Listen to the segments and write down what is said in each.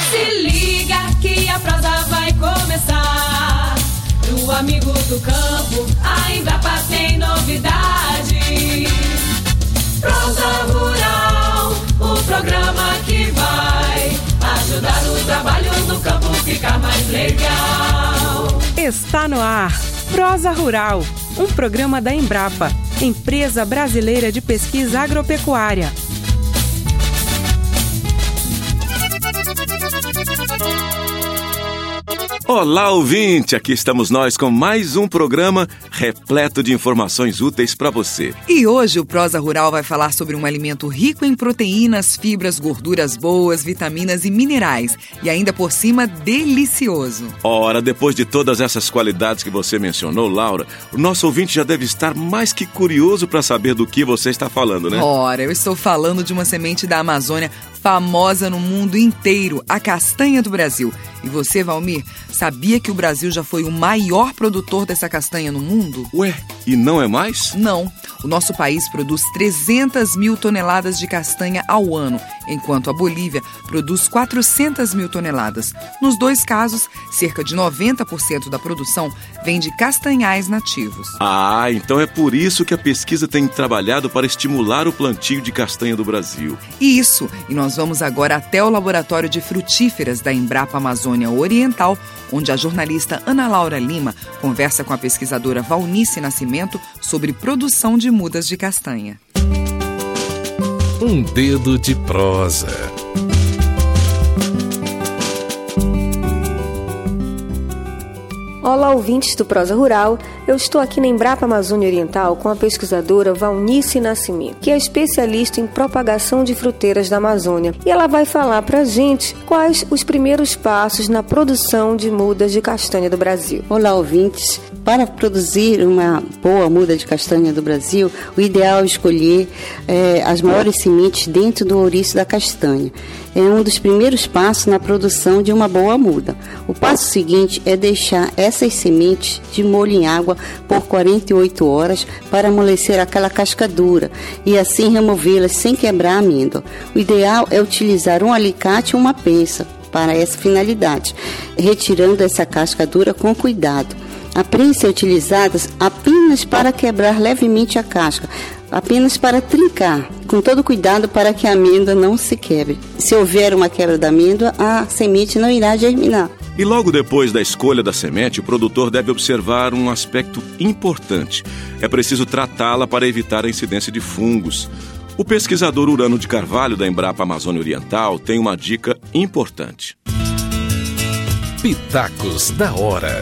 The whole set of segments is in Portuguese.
Se liga que a prosa vai começar. Pro amigo do campo, a Embrapa tem novidade. Prosa Rural, o programa que vai ajudar o trabalho no campo ficar mais legal. Está no ar, Prosa Rural, um programa da Embrapa, Empresa Brasileira de Pesquisa Agropecuária. Olá, ouvinte! Aqui estamos nós com mais um programa repleto de informações úteis para você. E hoje o Prosa Rural vai falar sobre um alimento rico em proteínas, fibras, gorduras boas, vitaminas e minerais. E ainda por cima, delicioso. Ora, depois de todas essas qualidades que você mencionou, Laura, o nosso ouvinte já deve estar mais que curioso para saber do que você está falando, né? Ora, eu estou falando de uma semente da Amazônia famosa no mundo inteiro, a castanha do Brasil. E você, Valmir, sabia que o Brasil já foi o maior produtor dessa castanha no mundo? Ué, e não é mais? Não. O nosso país produz 300 mil toneladas de castanha ao ano, enquanto a Bolívia produz 400 mil toneladas. Nos dois casos, cerca de 90% da produção vem de castanhais nativos. Ah, então é por isso que a pesquisa tem trabalhado para estimular o plantio de castanha do Brasil. Isso, e nós vamos agora até o Laboratório de Frutíferas da Embrapa Amazônia Oriental, onde a jornalista Ana Laura Lima conversa com a pesquisadora Valnice Nascimento sobre produção de mudas de castanha. Um dedo de prosa. Olá, ouvintes do Prosa Rural. Eu estou aqui na Embrapa Amazônia Oriental com a pesquisadora Valnice Nascimento, que é especialista em propagação de fruteiras da Amazônia. E ela vai falar pra gente quais os primeiros passos na produção de mudas de castanha do Brasil. Olá, ouvintes. Para produzir uma boa muda de castanha do Brasil, o ideal é escolher as maiores sementes dentro do ouriço da castanha. É um dos primeiros passos na produção de uma boa muda. O passo seguinte é deixar essas sementes de molho em água por 48 horas para amolecer aquela casca dura e assim removê-las sem quebrar a amêndoa. O ideal é utilizar um alicate ou uma pensa para essa finalidade, retirando essa casca dura com cuidado. A prensa é utilizada apenas para quebrar levemente a casca, apenas para trincar, com todo cuidado para que a amêndoa não se quebre. Se houver uma quebra da amêndoa, a semente não irá germinar. E logo depois da escolha da semente, o produtor deve observar um aspecto importante. É preciso tratá-la para evitar a incidência de fungos. O pesquisador Urano de Carvalho, da Embrapa Amazônia Oriental, tem uma dica importante. Pitacos da hora.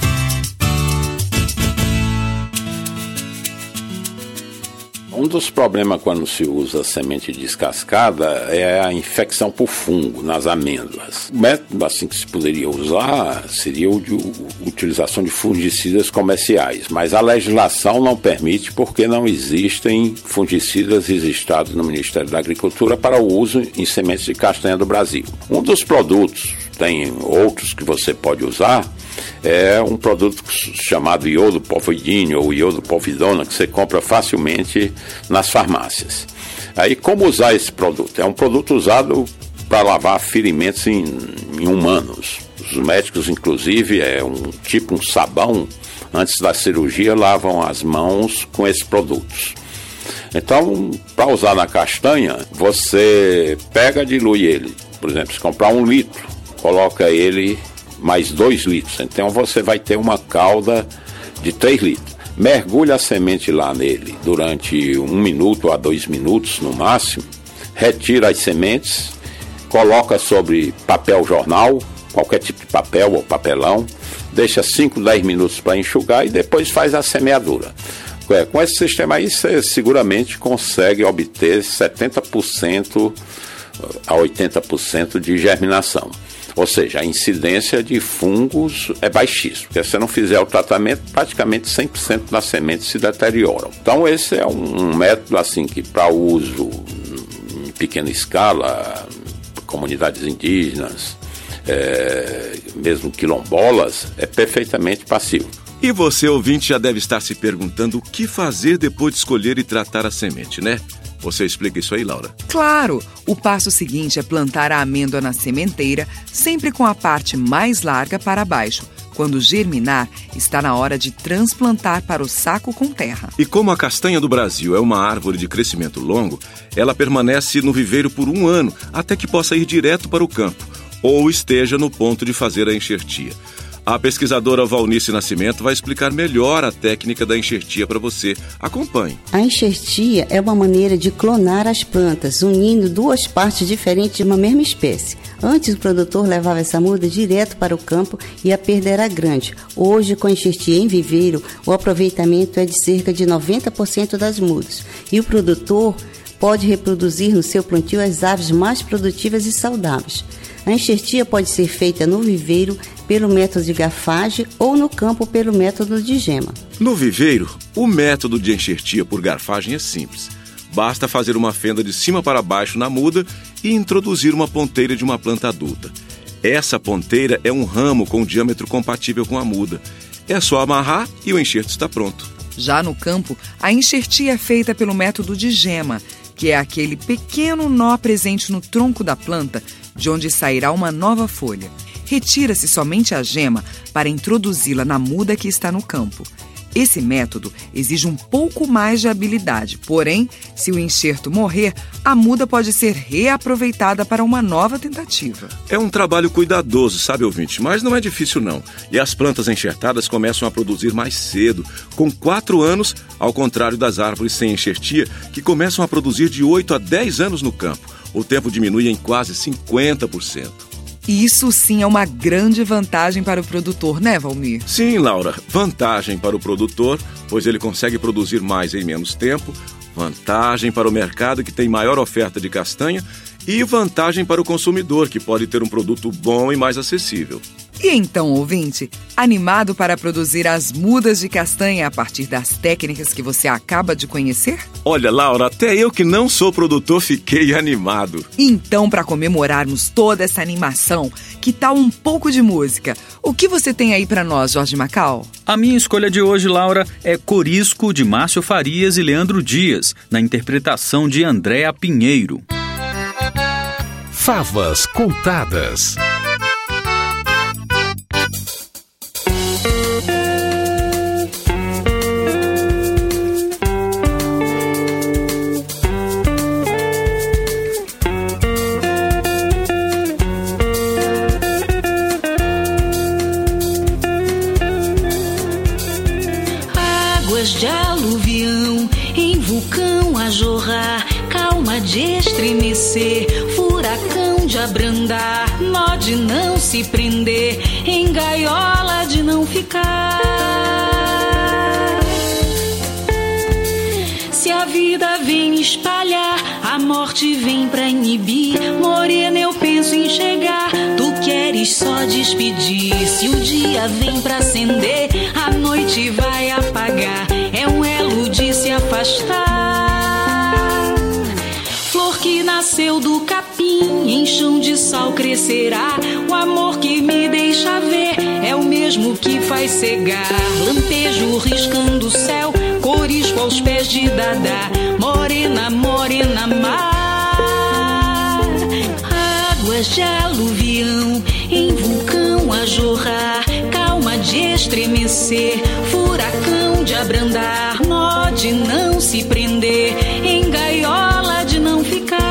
Um dos problemas quando se usa semente descascada é a infecção por fungo nas amêndoas. O método assim que se poderia usar seria o de utilização de fungicidas comerciais, mas a legislação não permite porque não existem fungicidas registrados no Ministério da Agricultura para o uso em sementes de castanha do Brasil. Um dos produtos, tem outros que você pode usar, é um produto chamado iodo povidine ou iodo povidona, que você compra facilmente nas farmácias. Aí, como usar esse produto? É um produto usado para lavar ferimentos em humanos. Os médicos, inclusive, um sabão, antes da cirurgia, lavam as mãos com esses produtos. Então, para usar na castanha, você pega e dilui ele. Por exemplo, se comprar 1 litro, coloca ele mais 2 litros. Então você vai ter uma calda de 3 litros. Mergulha a semente lá nele durante 1 minuto a 2 minutos no máximo. Retira as sementes, coloca sobre papel jornal, qualquer tipo de papel ou papelão. Deixa 5, 10 minutos para enxugar e depois faz a semeadura. Com esse sistema aí você seguramente consegue obter 70% a 80% de germinação. Ou seja, a incidência de fungos é baixíssima, porque se você não fizer o tratamento, praticamente 100% das sementes se deterioram. Então esse é um método assim que para uso em pequena escala, comunidades indígenas, mesmo quilombolas, é perfeitamente passivo. E você, ouvinte, já deve estar se perguntando o que fazer depois de escolher e tratar a semente, né? Você explica isso aí, Laura? Claro! O passo seguinte é plantar a amêndoa na sementeira, sempre com a parte mais larga para baixo. Quando germinar, está na hora de transplantar para o saco com terra. E como a castanha do Brasil é uma árvore de crescimento longo, ela permanece no viveiro por 1 ano, até que possa ir direto para o campo, ou esteja no ponto de fazer a enxertia. A pesquisadora Valnice Nascimento vai explicar melhor a técnica da enxertia para você. Acompanhe. A enxertia é uma maneira de clonar as plantas, unindo 2 partes diferentes de uma mesma espécie. Antes, o produtor levava essa muda direto para o campo e a perda era grande. Hoje, com a enxertia em viveiro, o aproveitamento é de cerca de 90% das mudas. E o produtor pode reproduzir no seu plantio as aves mais produtivas e saudáveis. A enxertia pode ser feita no viveiro pelo método de garfagem ou no campo pelo método de gema. No viveiro, o método de enxertia por garfagem é simples. Basta fazer uma fenda de cima para baixo na muda e introduzir uma ponteira de uma planta adulta. Essa ponteira é um ramo com diâmetro compatível com a muda. É só amarrar e o enxerto está pronto. Já no campo, a enxertia é feita pelo método de gema, que é aquele pequeno nó presente no tronco da planta, de onde sairá uma nova folha. Retira-se somente a gema para introduzi-la na muda que está no campo. Esse método exige um pouco mais de habilidade, porém, se o enxerto morrer, a muda pode ser reaproveitada para uma nova tentativa. É um trabalho cuidadoso, sabe, ouvinte? Mas não é difícil, não. E as plantas enxertadas começam a produzir mais cedo, com 4 anos, ao contrário das árvores sem enxertia, que começam a produzir de 8 a 10 anos no campo. O tempo diminui em quase 50%. Isso sim é uma grande vantagem para o produtor, né, Valmir? Sim, Laura. Vantagem para o produtor, pois ele consegue produzir mais em menos tempo. Vantagem para o mercado, que tem maior oferta de castanha. E vantagem para o consumidor, que pode ter um produto bom e mais acessível. E então, ouvinte, animado para produzir as mudas de castanha a partir das técnicas que você acaba de conhecer? Olha, Laura, até eu que não sou produtor fiquei animado. Então, para comemorarmos toda essa animação, que tal um pouco de música? O que você tem aí para nós, Jorge Macau? A minha escolha de hoje, Laura, é Corisco, de Márcio Farias e Leandro Dias, na interpretação de Andréa Pinheiro. Favas Contadas. De aluvião, em vulcão a jorrar, calma de estremecer, furacão de abrandar, nó de não se prender, em gaiola de não ficar. Se a vida vem espalhar, a morte vem pra inibir, morena eu penso em chegar, tu queres só despedir. Se o dia vem pra acender, a noite vai apagar, é um elo de se afastar. Flor que nasceu do capim, em chão de sal crescerá, o amor que me deixa ver é o mesmo que faz cegar. Lampejo riscando o céu, Corisco aos pés de Dadá, morena, morena, mar. Águas de aluvião, em vulcão a jorrar, calma de estremecer, furacão de abrandar, nó de não se prender, em gaiola de não ficar.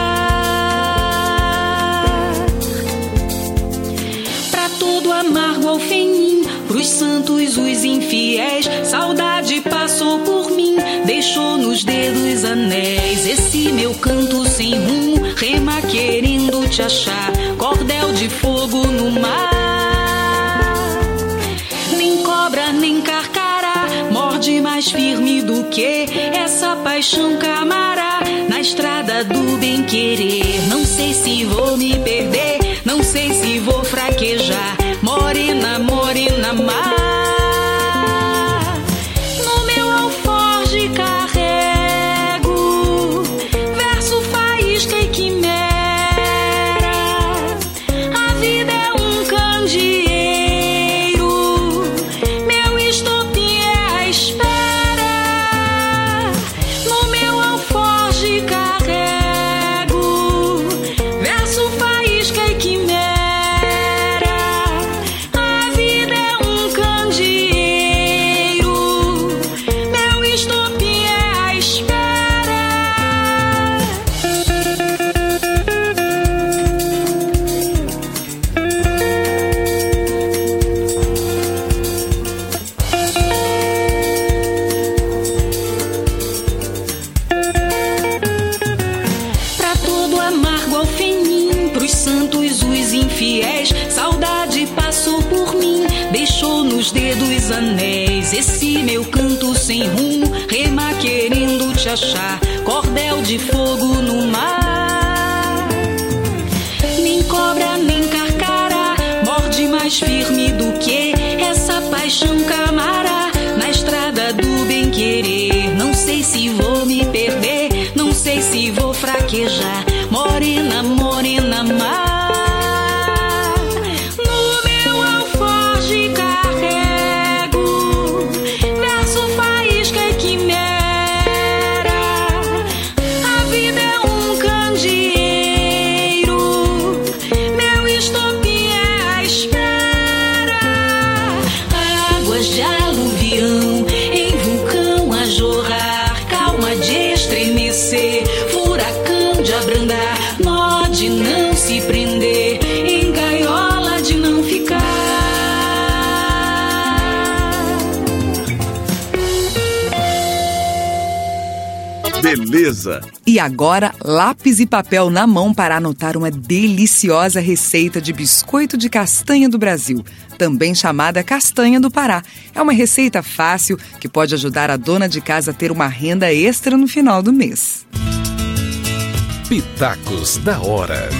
Pra todo amargo alfenim, pros santos os infiéis, saudade passou por mim, deixou nos dedos anéis. Esse meu canto sem rumo, rema querendo te achar, cordel de fogo no mar. Nem cobra, nem carcará, morde mais firme do que essa paixão camará, na estrada do bem-querer. Não sei se vou me perder, não sei se vou fraquejar, morena, morena, mar. No meu alforje carrego verso, faísca e quimera. A vida é um candeeiro, meu estopim é a espera. No meu alforje carrego nos dedos anéis. Esse meu canto sem rumo, rema querendo te achar, cordel de fogo no mar. Nem cobra, nem carcará, morde mais firme do que essa paixão camará. Na estrada do bem querer, não sei se vou me perder, não sei se vou fraquejar. Morena, morena, mar, no meu alforje carrego verso, faísca e quimera. A vida é um candeeiro, meu estopim é a espera. Águas de aluvião em vulcão a jorrar, calma de estremecer, furacão de abrandar, nó de não se prender, em gaiola de não ficar. Beleza! E agora, lápis e papel na mão para anotar uma deliciosa receita de biscoito de castanha do Brasil, também chamada castanha do Pará. É uma receita fácil que pode ajudar a dona de casa a ter uma renda extra no final do mês. Pitacos da hora.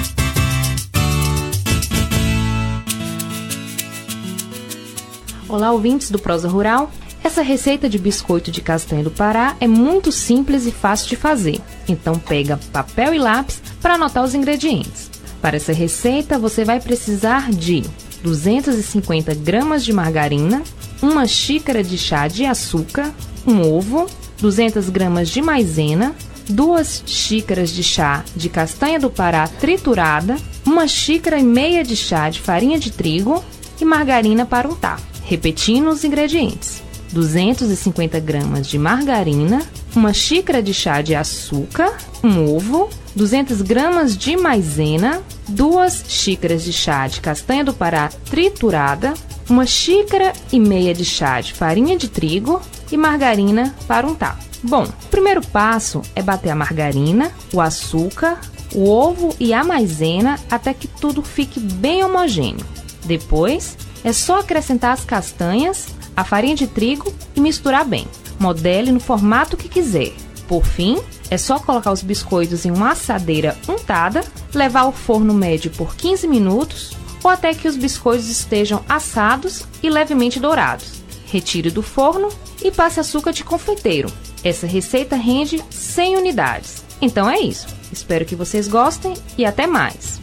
Olá, ouvintes do Prosa Rural. Essa receita de biscoito de castanha do Pará é muito simples e fácil de fazer. Então pega papel e lápis para anotar os ingredientes. Para essa receita você vai precisar de 250 gramas de margarina, uma xícara de chá de açúcar, um ovo, 200 gramas de maisena, 2 xícaras de chá de castanha do Pará triturada, 1,5 xícaras de chá de farinha de trigo e margarina para untar. Repetindo os ingredientes: 250 gramas de margarina, 1 xícara de chá de açúcar, um ovo, 200 gramas de maisena, 2 xícaras de chá de castanha do Pará triturada, 1,5 xícara de chá de farinha de trigo e margarina para untar. Bom, o primeiro passo é bater a margarina, o açúcar, o ovo e a maisena até que tudo fique bem homogêneo. Depois, é só acrescentar as castanhas, a farinha de trigo e misturar bem. Modele no formato que quiser. Por fim, é só colocar os biscoitos em uma assadeira untada, levar ao forno médio por 15 minutos ou até que os biscoitos estejam assados e levemente dourados. Retire do forno e passe açúcar de confeiteiro. Essa receita rende 100 unidades. Então é isso. Espero que vocês gostem e até mais.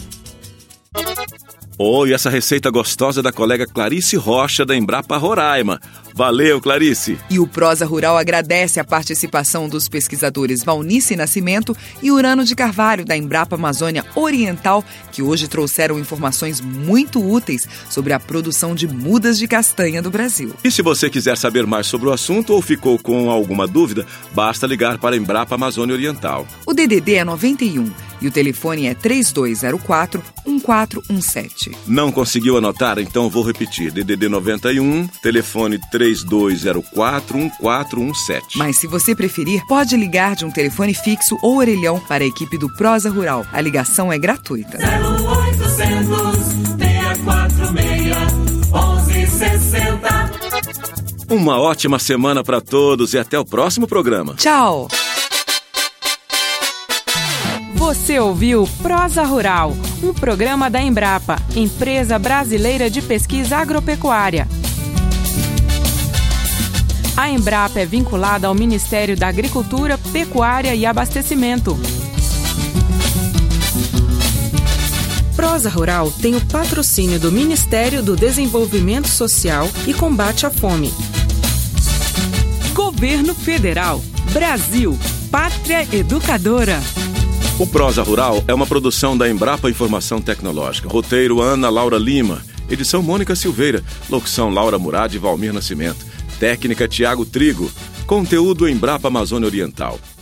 E essa receita gostosa da colega Clarice Rocha, da Embrapa Roraima. Valeu, Clarice! E o Prosa Rural agradece a participação dos pesquisadores Valnice Nascimento e Urano de Carvalho, da Embrapa Amazônia Oriental, que hoje trouxeram informações muito úteis sobre a produção de mudas de castanha do Brasil. E se você quiser saber mais sobre o assunto ou ficou com alguma dúvida, basta ligar para a Embrapa Amazônia Oriental. O DDD é 91 e o telefone é 3204-1417. Não conseguiu anotar? Então vou repetir. DDD 91, telefone 3204-1417. Mas se você preferir, pode ligar de um telefone fixo ou orelhão para a equipe do Prosa Rural. A ligação é gratuita. 0800 646 1160. Uma ótima semana para todos e até o próximo programa. Tchau! Você ouviu Prosa Rural, um programa da Embrapa, Empresa Brasileira de Pesquisa Agropecuária. A Embrapa é vinculada ao Ministério da Agricultura, Pecuária e Abastecimento. Prosa Rural tem o patrocínio do Ministério do Desenvolvimento Social e Combate à Fome. Governo Federal, Brasil, Pátria Educadora. O Prosa Rural é uma produção da Embrapa Informação Tecnológica. Roteiro Ana Laura Lima. Edição Mônica Silveira. Locução Laura Murad e Valmir Nascimento. Técnica Tiago Trigo. Conteúdo Embrapa Amazônia Oriental.